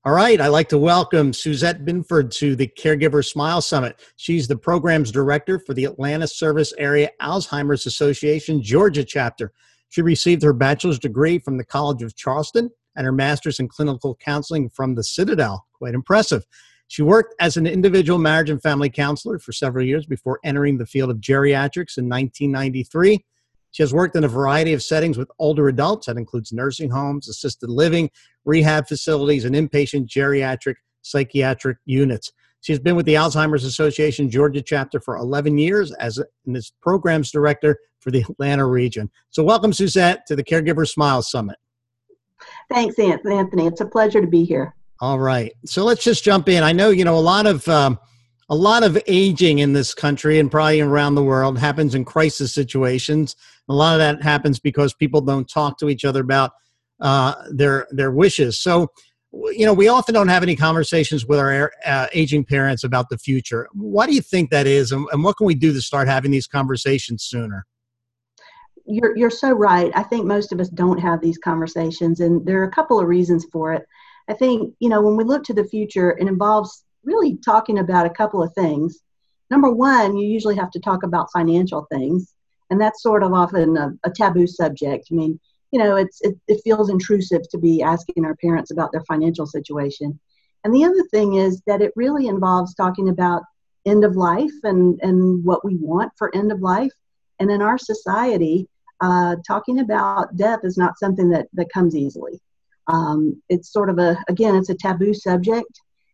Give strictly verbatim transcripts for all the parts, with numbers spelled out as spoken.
All right, I'd like to welcome Suzette Binford to the Caregiver Smile Summit. She's the programs director for the Atlanta Service Area Alzheimer's Association Georgia chapter. She received her bachelor's degree from the College of Charleston and her master's in clinical counseling from the Citadel. Quite impressive. She worked as an individual marriage and family counselor for several years before entering the field of geriatrics in nineteen ninety-three. She has worked in a variety of settings with older adults. That includes nursing homes, assisted living, rehab facilities, and inpatient geriatric psychiatric units. She has been with the Alzheimer's Association Georgia chapter for eleven years as a, and is programs director for the Atlanta region. So welcome, Suzette, to the Caregiver Smile Summit. Thanks, Anthony. It's a pleasure to be here. All right. So let's just jump in. I know, you know, a lot of um, a lot of aging in this country and probably around the world happens in crisis situations. A lot of that happens because people don't talk to each other about uh, their their wishes. So, you know, we often don't have any conversations with our uh, aging parents about the future. Why do you think that is, and, and what can we do to start having these conversations sooner? You're you're so right. I think most of us don't have these conversations, and there are a couple of reasons for it. I think, you know, when we look to the future, it involves really talking about a couple of things. Number one, you usually have to talk about financial things, and that's sort of often a, a taboo subject. I mean, you know, it's it, it feels intrusive to be asking our parents about their financial situation. And the other thing is that it really involves talking about end of life and, and what we want for end of life. And in our society, uh, talking about death is not something that, that comes easily. Um, it's sort of a, again, it's a taboo subject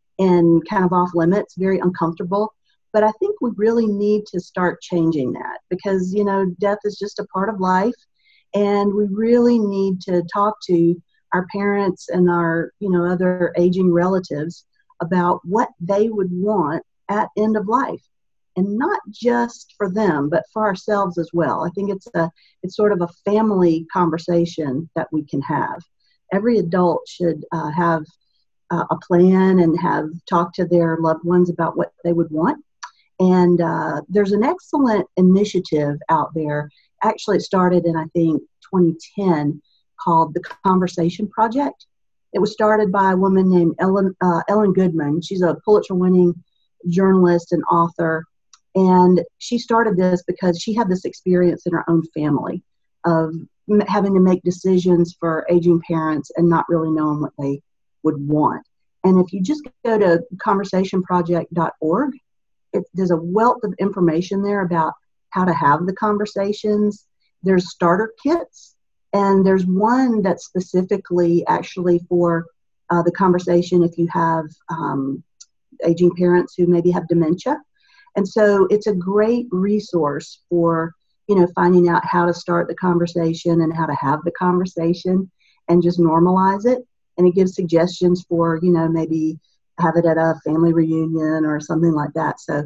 and kind of off limits, very uncomfortable. But I think we really need to start changing that because, you know, death is just a part of life. And we really need to talk to our parents and our, you know, other aging relatives about what they would want at end of life. And not just for them, but for ourselves as well. I think it's a, it's sort of a family conversation that we can have. Every adult should uh, have uh, a plan and have talked to their loved ones about what they would want. And uh, there's an excellent initiative out there. Actually, it started in, I think, twenty ten called the Conversation Project. It was started by a woman named Ellen, uh, Ellen Goodman. She's a Pulitzer-winning journalist and author. And she started this because she had this experience in her own family of having to make decisions for aging parents and not really knowing what they would want. And if you just go to conversation project dot org, it, there's a wealth of information there about how to have the conversations. There's starter kits, and there's one that's specifically actually for uh, the conversation if you have um, aging parents who maybe have dementia. And so it's a great resource for, you know, finding out how to start the conversation and how to have the conversation and just normalize it. And it gives suggestions for, you know, maybe have it at a family reunion or something like that. So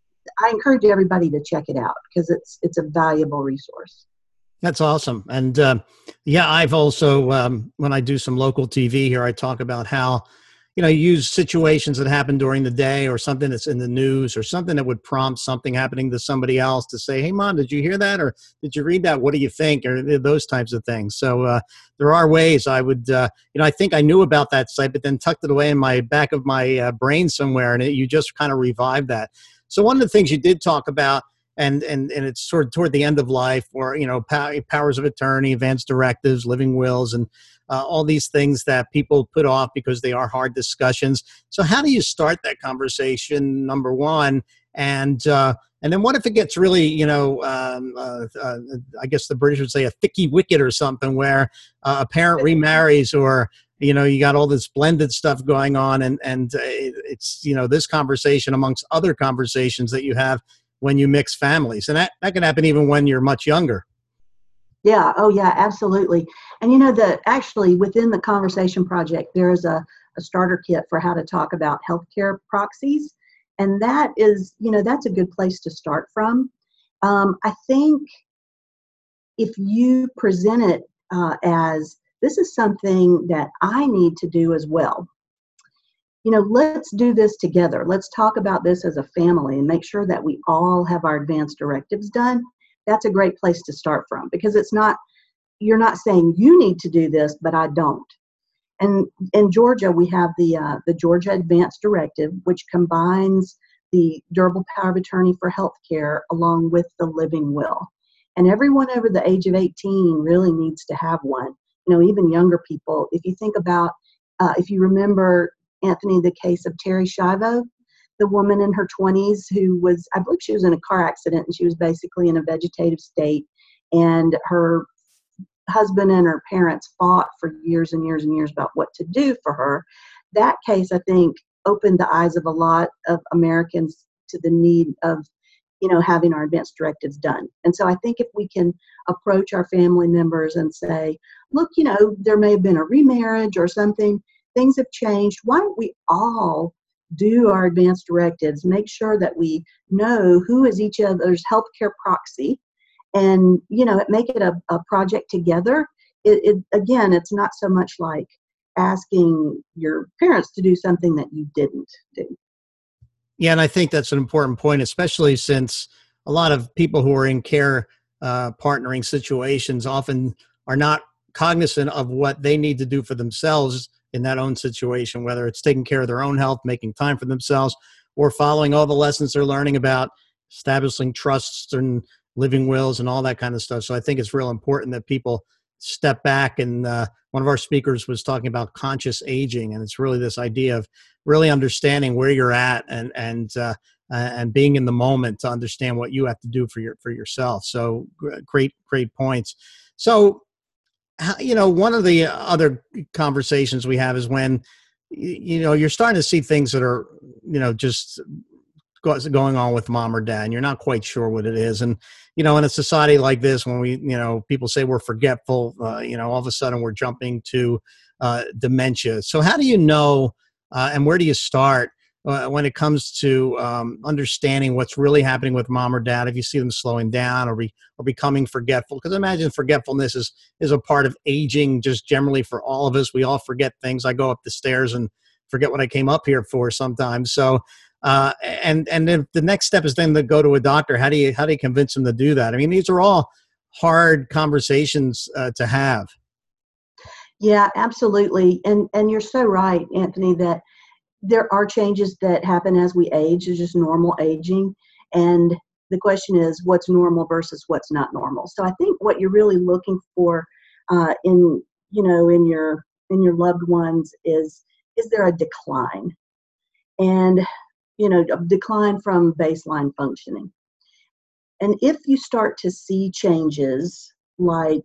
I encourage everybody to check it out because it's it's a valuable resource. That's awesome. And uh, yeah, I've also, um, when I do some local T V here, I talk about how, you know, use situations that happen during the day or something that's in the news or something that would prompt something happening to somebody else to say, hey, Mom, did you hear that? Or did you read that? What do you think? Or those types of things. So uh, there are ways I would, uh, you know, I think I knew about that site, but then tucked it away in my back of my uh, brain somewhere. And it, you just kind of revived that. So one of the things you did talk about, and and and it's sort of toward the end of life, or, you know, pow- powers of attorney, advance directives, living wills, and uh, all these things that people put off because they are hard discussions. So how do you start that conversation, number one? And uh, and then what if it gets really, you know, um, uh, uh, I guess the British would say a thicky wicket or something, where uh, a parent remarries, or, you know, you got all this blended stuff going on, and and uh, it's, you know, this conversation amongst other conversations that you have when you mix families. And that, that can happen even when you're much younger. Yeah. Oh, yeah, absolutely. And, you know, the actually within the Conversation Project, there is a, a starter kit for how to talk about healthcare proxies. And that is, you know, that's a good place to start from. Um, I think if you present it uh, as this is something that I need to do as well, you know, let's do this together. Let's talk about this as a family and make sure that we all have our advance directives done. That's a great place to start from, because it's not, you're not saying you need to do this, but I don't. And in Georgia, we have the uh, the Georgia Advance Directive, which combines the durable power of attorney for healthcare along with the living will. And everyone over the age of eighteen really needs to have one. You know, even younger people. If you think about, uh, if you remember, Anthony, the case of Terry Schiavo, the woman in her twenties who was, I believe she was in a car accident and she was basically in a vegetative state, and her husband and her parents fought for years and years and years about what to do for her. That case, I think, opened the eyes of a lot of Americans to the need of, you know, having our advance directives done. And so I think if we can approach our family members and say, look, you know, there may have been a remarriage or something, things have changed. Why don't we all do our advance directives, make sure that we know who is each other's healthcare proxy, and, you know, make it a, a project together. It, it again, it's not so much like asking your parents to do something that you didn't do. Yeah, and I think that's an important point, especially since a lot of people who are in care uh, partnering situations often are not cognizant of what they need to do for themselves in that own situation, whether it's taking care of their own health, making time for themselves, or following all the lessons they're learning about establishing trusts and living wills and all that kind of stuff. So I think it's real important that people step back. And uh, one of our speakers was talking about conscious aging, and it's really this idea of really understanding where you're at and and uh, and being in the moment to understand what you have to do for your for yourself. So great, great points. So, you know, one of the other conversations we have is when, you know, you're starting to see things that are, you know, just going on with mom or dad, and you're not quite sure what it is. And, you know, in a society like this, when we, you know, people say we're forgetful, uh, you know, all of a sudden we're jumping to uh, dementia. So how do you know, uh, and where do you start uh, when it comes to um, understanding what's really happening with mom or dad, if you see them slowing down or, be, or becoming forgetful? Because imagine forgetfulness is, is a part of aging just generally for all of us. We all forget things. I go up the stairs and forget what I came up here for sometimes. So, Uh, and and then the next step is then to go to a doctor. How do you how do you convince them to do that? I mean, these are all hard conversations uh, to have. Yeah, absolutely. And and you're so right, Anthony, that there are changes that happen as we age. It's just normal aging. And the question is, what's normal versus what's not normal? So I think what you're really looking for uh, in, you know, in your in your loved ones is, is there a decline? And you know, a decline from baseline functioning. And if you start to see changes like,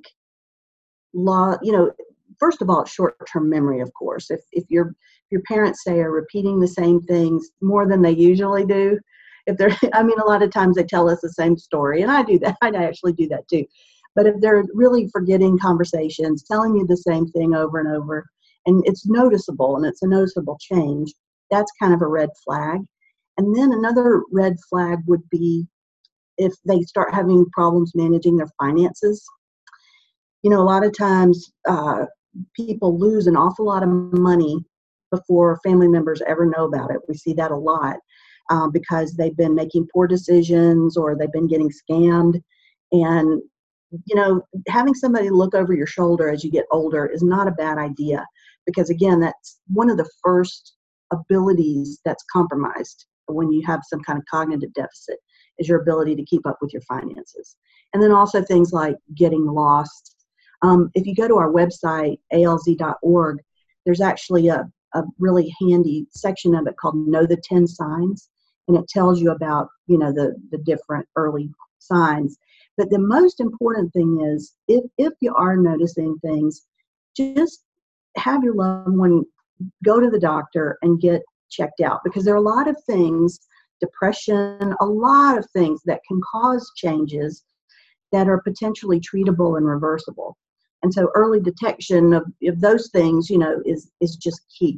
law, you know, first of all, short-term memory, of course. If if your if your parents say are repeating the same things more than they usually do, if they're, I mean, a lot of times they tell us the same story, and I do that. I actually do that too. But if they're really forgetting conversations, telling you the same thing over and over, and it's noticeable and it's a noticeable change, that's kind of a red flag. And then another red flag would be if they start having problems managing their finances. You know, a lot of times uh, people lose an awful lot of money before family members ever know about it. We see that a lot um, because they've been making poor decisions or they've been getting scammed. And, you know, having somebody look over your shoulder as you get older is not a bad idea because, again, that's one of the first abilities that's compromised when you have some kind of cognitive deficit, is your ability to keep up with your finances. And then also things like getting lost. Um, if you go to our website, A L Z dot org, there's actually a, a really handy section of it called Know the ten Signs, and it tells you about, you know, the, the different early signs. But the most important thing is, if, if you are noticing things, just have your loved one go to the doctor and get checked out, because there are a lot of things, depression, a lot of things that can cause changes that are potentially treatable and reversible. And so early detection of, of those things, you know, is, is just key.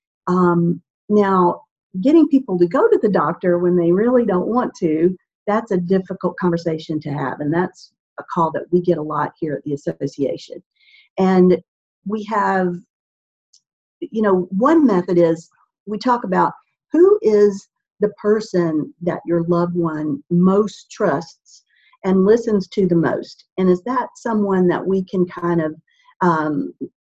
Um, now, getting people to go to the doctor when they really don't want to, that's a difficult conversation to have. And that's a call that we get a lot here at the association. And we have, you know, one method is we talk about who is the person that your loved one most trusts and listens to the most. And is that someone that we can kind of um,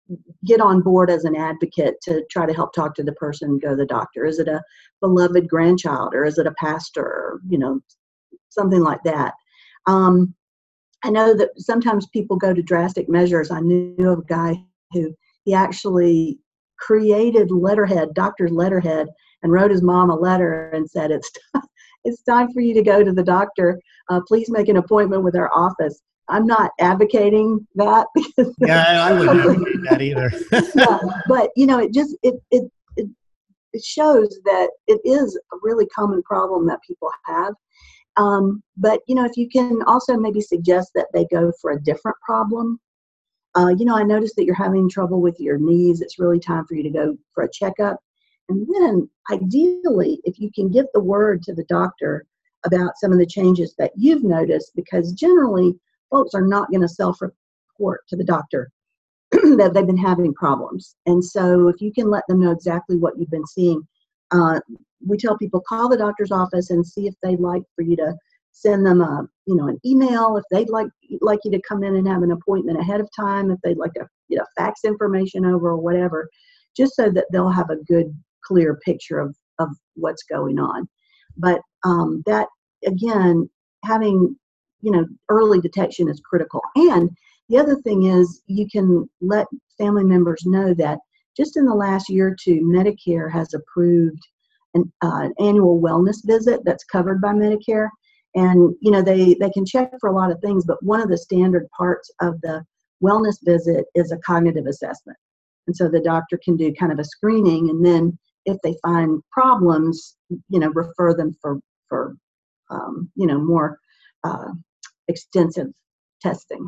get on board as an advocate to try to help talk to the person and go to the doctor? Is it a beloved grandchild, or is it a pastor, or, you know, something like that? Um, I know that sometimes people go to drastic measures. I knew of a guy who he actually created letterhead, doctor's letterhead, and wrote his mom a letter and said, it's, it's time for you to go to the doctor. Uh, please make an appointment with our office. I'm not advocating that. Because Yeah, I wouldn't advocate that either. Yeah, but, you know, it just, it, it, it, it shows that it is a really common problem that people have. Um, but, you know, if you can also maybe suggest that they go for a different problem. Uh, you know, I noticed that you're having trouble with your knees. It's really time for you to go for a checkup. And then ideally, if you can get the word to the doctor about some of the changes that you've noticed, because generally folks are not going to self-report to the doctor that they've been having problems. And so if you can let them know exactly what you've been seeing, uh, we tell people, call the doctor's office and see if they'd like for you to send them a, you know, an email, if they'd like like you to come in and have an appointment ahead of time, if they'd like to, you know, fax information over or whatever, just so that they'll have a good, clear picture of, of what's going on. But um, that, again, having, you know, early detection is critical. And the other thing is you can let family members know that just in the last year or two, Medicare has approved an, uh, an annual wellness visit that's covered by Medicare. And, you know, they, they can check for a lot of things, but one of the standard parts of the wellness visit is a cognitive assessment. And so the doctor can do kind of a screening, and then if they find problems, you know, refer them for, for um, you know, more uh, extensive testing.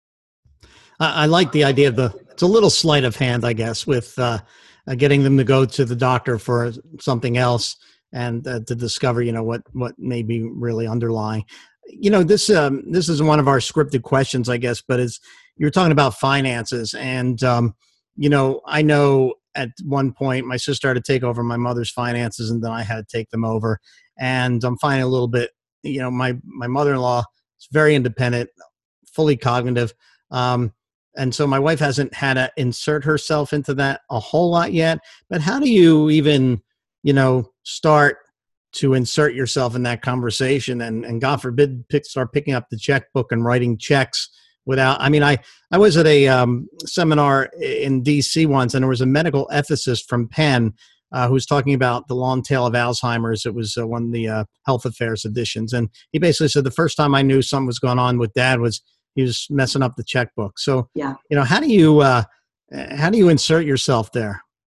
I, I like the idea of the, it's a little sleight of hand, I guess, with uh, uh, getting them to go to the doctor for something else, and uh, to discover, you know, what, what may be really underlying. You know, this, um, this is one of our scripted questions, I guess, but it's, you're talking about finances. And, um, you know, I know at one point my sister had to take over my mother's finances, and then I had to take them over. And I'm finding a little bit, you know, my, my mother-in-law is very independent, fully cognitive. Um, and so my wife hasn't had to insert herself into that a whole lot yet. But how do you even, you know, start to insert yourself in that conversation, and, and God forbid, pick, start picking up the checkbook and writing checks without, I mean, I, I was at a um, seminar in D C once, and there was a medical ethicist from Penn uh, who was talking about the long tail of Alzheimer's. It was uh, one of the uh, health affairs editions. And he basically said the first time I knew something was going on with Dad was he was messing up the checkbook. So, Yeah. you know, how do you, uh, how do you insert yourself there?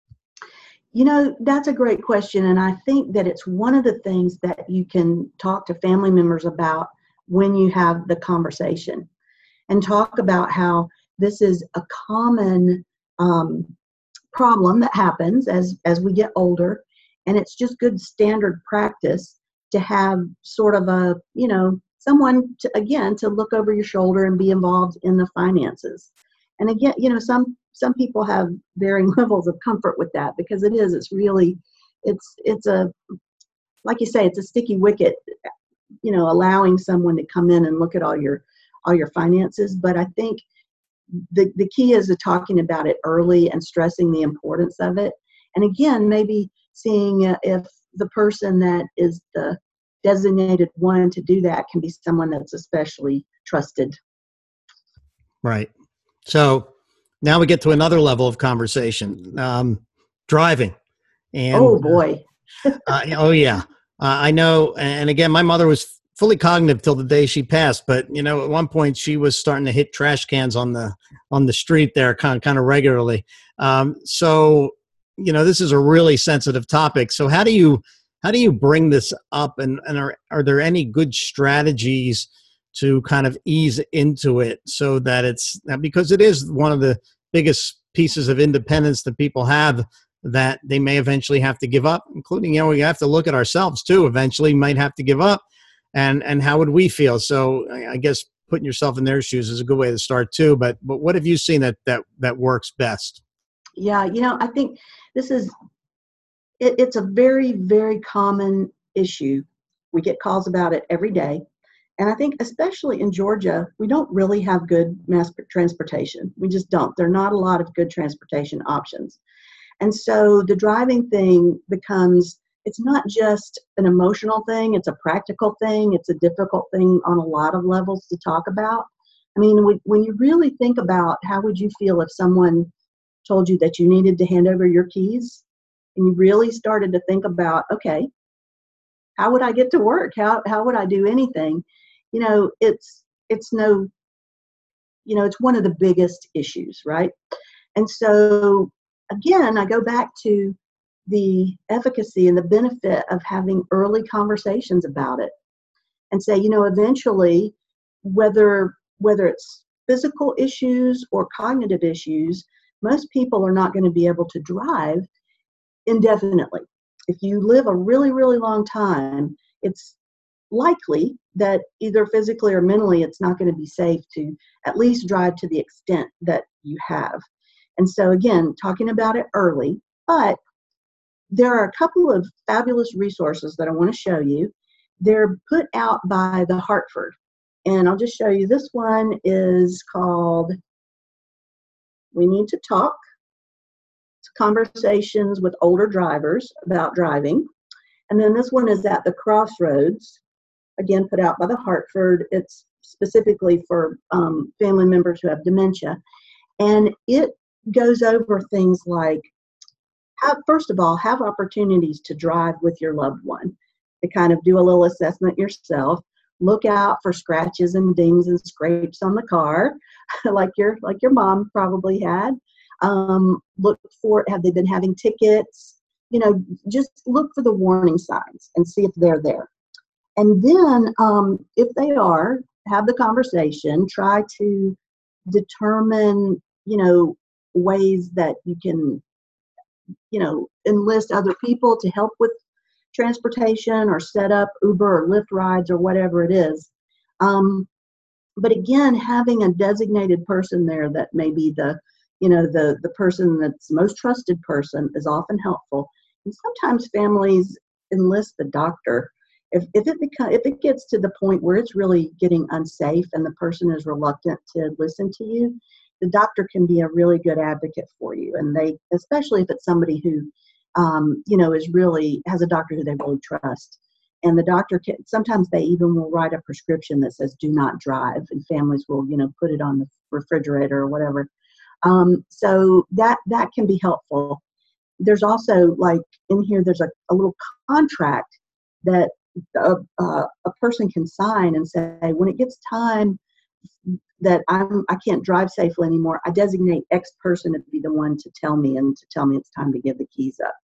You know, that's a great question. And I think that it's one of the things that you can talk to family members about when you have the conversation, and talk about how this is a common um, problem that happens as, as we get older. And it's just good standard practice to have sort of a, you know, someone to, again, to look over your shoulder and be involved in the finances. And again, you know, some some people have varying levels of comfort with that, because it is, it's really, it's, it's a, like you say, it's a sticky wicket, you know, allowing someone to come in and look at all your, all your finances. But I think the, the key is to talking about it early and stressing the importance of it. And again, maybe seeing uh, if the person that is the designated one to do that can be someone that's especially trusted. Right. So now we get to another level of conversation, um, driving. And, oh boy. uh, uh, oh yeah. Uh, I know. And again, my mother was fully cognitive till the day she passed, but you know, at one point she was starting to hit trash cans on the, on the street there kind of, kind of regularly. Um, so, you know, this is a really sensitive topic. So how do you, how do you bring this up, and, and are, are there any good strategies to kind of ease into it so that it's, because it is one of the biggest pieces of independence that people have that they may eventually have to give up, including, you know, we have to look at ourselves too, eventually might have to give up. And, and how would we feel? So I guess putting yourself in their shoes is a good way to start too. But, but what have you seen that, that, that works best? Yeah. You know, I think this is, it, it's a very, very common issue. We get calls about it every day. And I think especially in Georgia, we don't really have good mass transportation. We just don't. There are not a lot of good transportation options. And so the driving thing becomes, it's not just an emotional thing, it's a practical thing, it's a difficult thing on a lot of levels to talk about. I mean, when you really think about how would you feel if someone told you that you needed to hand over your keys, and you really started to think about, okay, how would I get to work? How how would I do anything? You know, it's it's no, you know, it's one of the biggest issues, right? And so again, I go back to the efficacy and the benefit of having early conversations about it, and say, you know, eventually, whether whether it's physical issues or cognitive issues, most people are not going to be able to drive indefinitely. If you live a really, really long time, it's likely that either physically or mentally it's not going to be safe to at least drive to the extent that you have. And so again, talking about it early, but there are a couple of fabulous resources that I want to show you. They're put out by the Hartford. And I'll just show you, this one is called We Need to Talk. It's conversations with older drivers about driving. And then this one is At the Crossroads, again, put out by the Hartford. It's specifically for um, family members who have dementia. And it goes over things like, have, first of all, have opportunities to drive with your loved one, to kind of do a little assessment yourself. Look out for scratches and dings and scrapes on the car, like your like your mom probably had. Um, look for, have they been having tickets? You know, just look for the warning signs and see if they're there. And then um, if they are, have the conversation, try to determine, you know, ways that you can, you know, enlist other people to help with transportation or set up Uber or Lyft rides or whatever it is. Um, but again, having a designated person there that may be the, you know, the, the person that's the most trusted person is often helpful. And sometimes families enlist the doctor. If, if it becomes, if it gets to the point where it's really getting unsafe and the person is reluctant to listen to you, the doctor can be a really good advocate for you. And they, especially if it's somebody who, um, you know, is really, has a doctor who they really trust. And the doctor can, sometimes they even will write a prescription that says, do not drive. And families will, you know, put it on the refrigerator or whatever. Um, so that, that can be helpful. There's also, like in here, there's a, a little contract that a, uh, a person can sign and say, when it gets time that I'm, I can't drive safely anymore, I designate X person to be the one to tell me and to tell me it's time to give the keys up.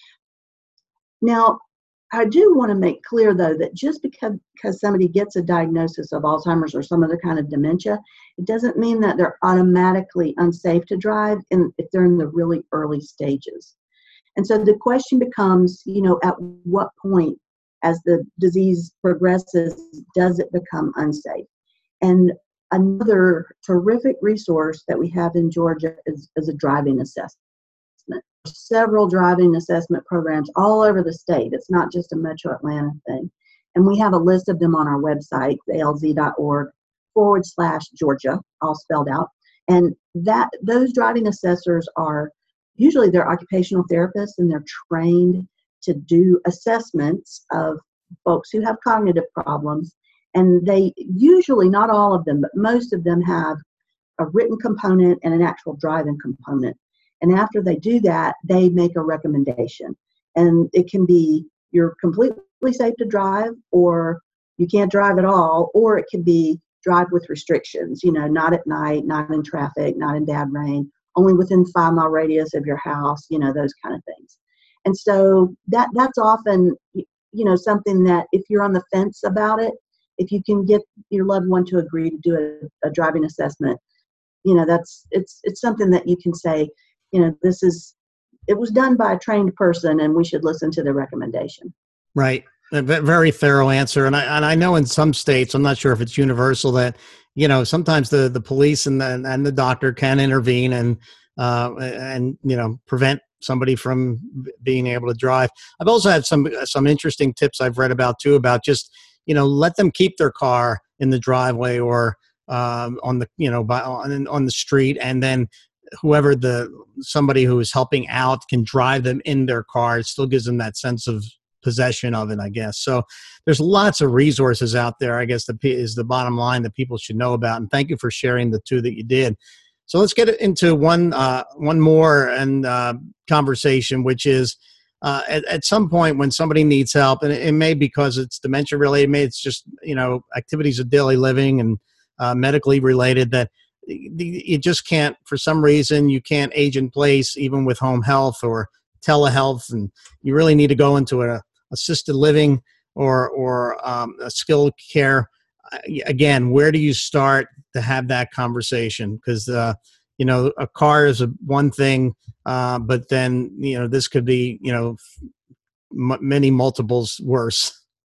Now, I do want to make clear, though, that just because, because somebody gets a diagnosis of Alzheimer's or some other kind of dementia, it doesn't mean that they're automatically unsafe to drive in, if they're in the really early stages. And so the question becomes, you know, at what point as the disease progresses, does it become unsafe? And another terrific resource that we have in Georgia is, is a driving assessment. Several driving assessment programs all over the state. It's not just a Metro Atlanta thing. And we have a list of them on our website, A L Z dot org forward slash Georgia, all spelled out. And that those driving assessors are usually they're occupational therapists, and they're trained to do assessments of folks who have cognitive problems. And they usually, not all of them, but most of them have a written component and an actual driving component. And after they do that, they make a recommendation. And it can be you're completely safe to drive, or you can't drive at all, or it can be drive with restrictions, you know, not at night, not in traffic, not in bad rain, only within five mile radius of your house, you know, those kind of things. And so that that's often, you know, something that if you're on the fence about it, if you can get your loved one to agree to do a, a driving assessment, you know, that's, it's, it's something that you can say, you know, this is, it was done by a trained person and we should listen to the recommendation. Right. A very thorough answer. And I, and I know in some states, I'm not sure if it's universal, that, you know, sometimes the, the police and the, and the doctor can intervene and, uh, and, you know, prevent somebody from being able to drive. I've also had some, some interesting tips I've read about too, about just, you know, let them keep their car in the driveway or um, on the, you know, by, on, on the street. And then whoever the, somebody who is helping out can drive them in their car. It still gives them that sense of possession of it, I guess. So there's lots of resources out there, I guess, the is the bottom line that people should know about. And thank you for sharing the two that you did. So let's get into one uh, one more and uh, conversation, which is uh, at, at some point when somebody needs help, and it, it may because it's dementia related, maybe it's just, you know, activities of daily living and uh, medically related, that you just can't, for some reason, you can't age in place, even with home health or telehealth, and you really need to go into a assisted living or or um, a skilled care. Again, where do you start to have that conversation? Because uh, you know, a car is a one thing, uh, but then, you know, this could be, you know, m- many multiples worse.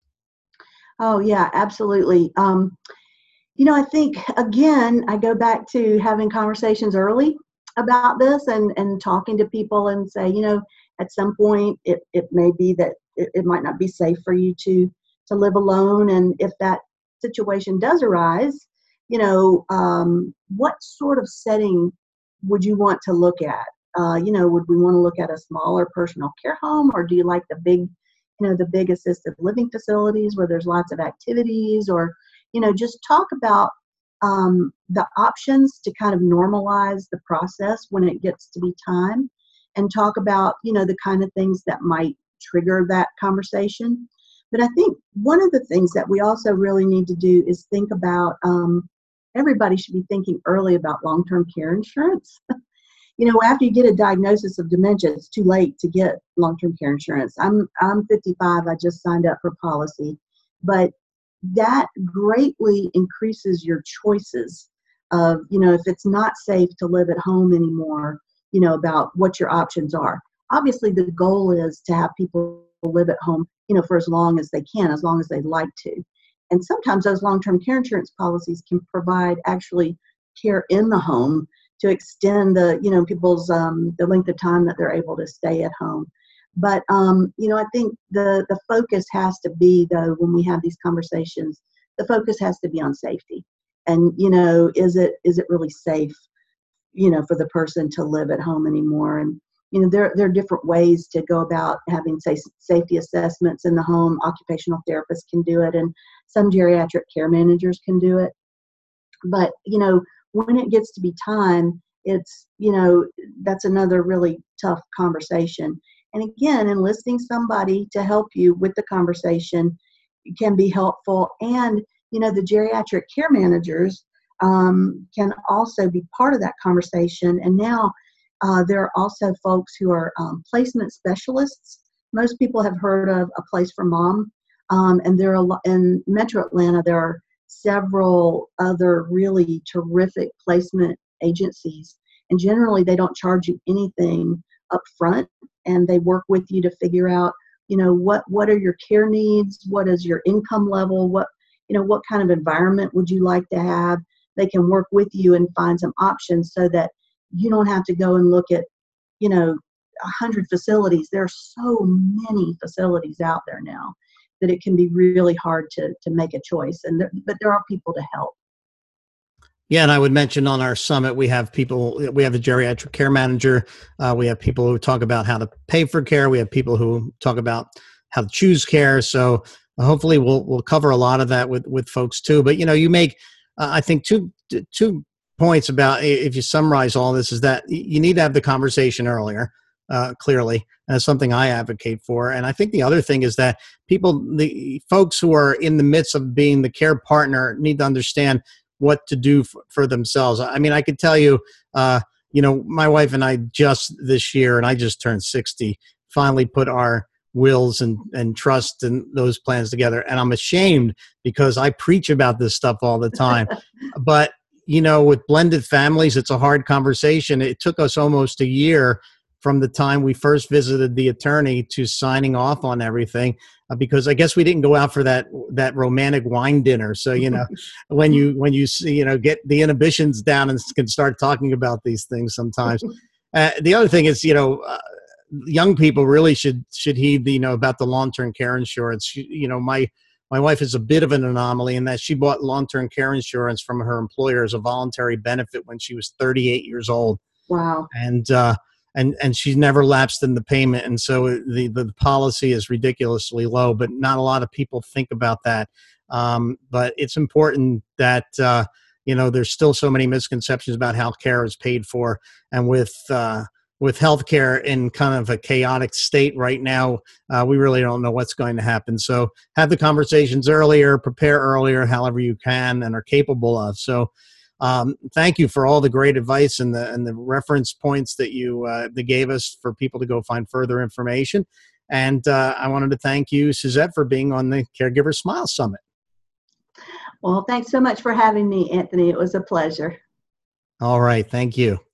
Oh yeah, absolutely. Um, you know, I think again, I go back to having conversations early about this and and talking to people and say, you know, at some point it it may be that it, it might not be safe for you to to live alone, and if that situation does arise, you know, um, what sort of setting would you want to look at? Uh, you know, would we want to look at a smaller personal care home, or do you like the big, you know, the big assisted living facilities where there's lots of activities? Or, you know, just talk about um, the options to kind of normalize the process when it gets to be time, and talk about, you know, the kind of things that might trigger that conversation. But I think one of the things that we also really need to do is think about, um, everybody should be thinking early about long-term care insurance. You know, after you get a diagnosis of dementia, it's too late to get long-term care insurance. I'm I'm fifty-five. I just signed up for policy, but that greatly increases your choices of, you know, if it's not safe to live at home anymore, you know, about what your options are. Obviously, the goal is to have people live at home, you know, for as long as they can, as long as they'd like to. And sometimes those long-term care insurance policies can provide actually care in the home to extend the, you know, people's, um, the length of time that they're able to stay at home. But, um, you know, I think the, the focus has to be, though, when we have these conversations, the focus has to be on safety. And, you know, is it is it really safe, you know, for the person to live at home anymore? And, you know, there, there are different ways to go about having, say, safety assessments in the home. Occupational therapists can do it, and some geriatric care managers can do it. But, you know, when it gets to be time, it's, you know, that's another really tough conversation. And again, enlisting somebody to help you with the conversation can be helpful. And, you know, the geriatric care managers um, can also be part of that conversation. And now uh, there are also folks who are um, placement specialists. Most people have heard of A Place for Mom. Um, and there are a lot, in Metro Atlanta, there are several other really terrific placement agencies. And generally, they don't charge you anything up front, and they work with you to figure out, you know, what, what are your care needs? What is your income level? What, you know, what kind of environment would you like to have? They can work with you and find some options so that you don't have to go and look at, you know, a hundred facilities. There are so many facilities out there now that it can be really hard to to make a choice. And there, but there are people to help. Yeah, and I would mention on our summit, we have people, we have a geriatric care manager. Uh, we have people who talk about how to pay for care. We have people who talk about how to choose care. So hopefully we'll we'll cover a lot of that with, with folks too. But, you know, you make, uh, I think, two two points about, if you summarize all this, is that you need to have the conversation earlier, uh, clearly. And that's something I advocate for. And I think the other thing is that people, the folks who are in the midst of being the care partner, need to understand what to do for, for themselves. I mean, I could tell you, uh, you know, my wife and I just this year, and I just turned sixty, finally put our wills and, and trust and those plans together. And I'm ashamed because I preach about this stuff all the time. But, you know, with blended families, it's a hard conversation. It took us almost a year from the time we first visited the attorney to signing off on everything, uh, because I guess we didn't go out for that that romantic wine dinner. So, you know, when you when you you know get the inhibitions down and can start talking about these things sometimes. Uh, the other thing is, you know, uh, young people really should should heed, you know, about the long-term care insurance. You know, my My wife is a bit of an anomaly in that she bought long-term care insurance from her employer as a voluntary benefit when she was thirty-eight years old. Wow. And, uh, and, and she's never lapsed in the payment. And so the, the policy is ridiculously low, but not a lot of people think about that. Um, but it's important that, uh, you know, there's still so many misconceptions about how care is paid for. And with, uh, with healthcare in kind of a chaotic state right now, uh, we really don't know what's going to happen. So have the conversations earlier, prepare earlier, however you can and are capable of. So um, thank you for all the great advice and the and the reference points that you uh, that gave us for people to go find further information. And uh, I wanted to thank you, Suzette, for being on the Caregiver Smile Summit. Well, thanks so much for having me, Anthony. It was a pleasure. All right. Thank you.